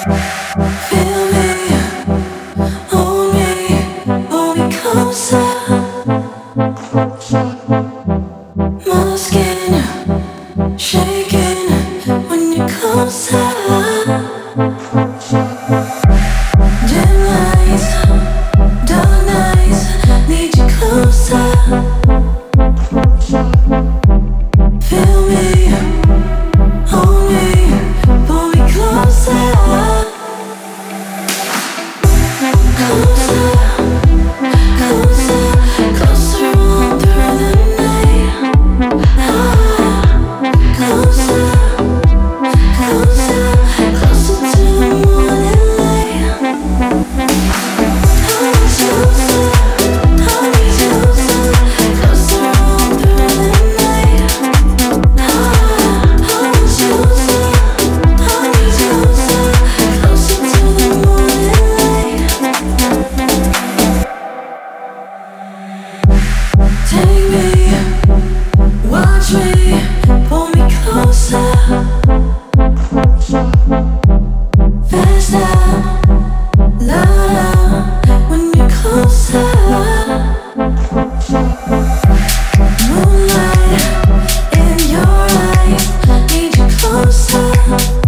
Feel me, hold me closer. My skin shaking when you're closer. Dim lights, dark nights, need you closer. Feel me, hold me, pull me closer. Closer, closer, closer all through the night. Closer, closer, closer to the morning light. Hold me closer, closer all through the night. Hold me closer, closer to the morning light. Take me, watch me, pull me closer. Faster, louder when you're closer. Moonlight in your eyes, need you closer.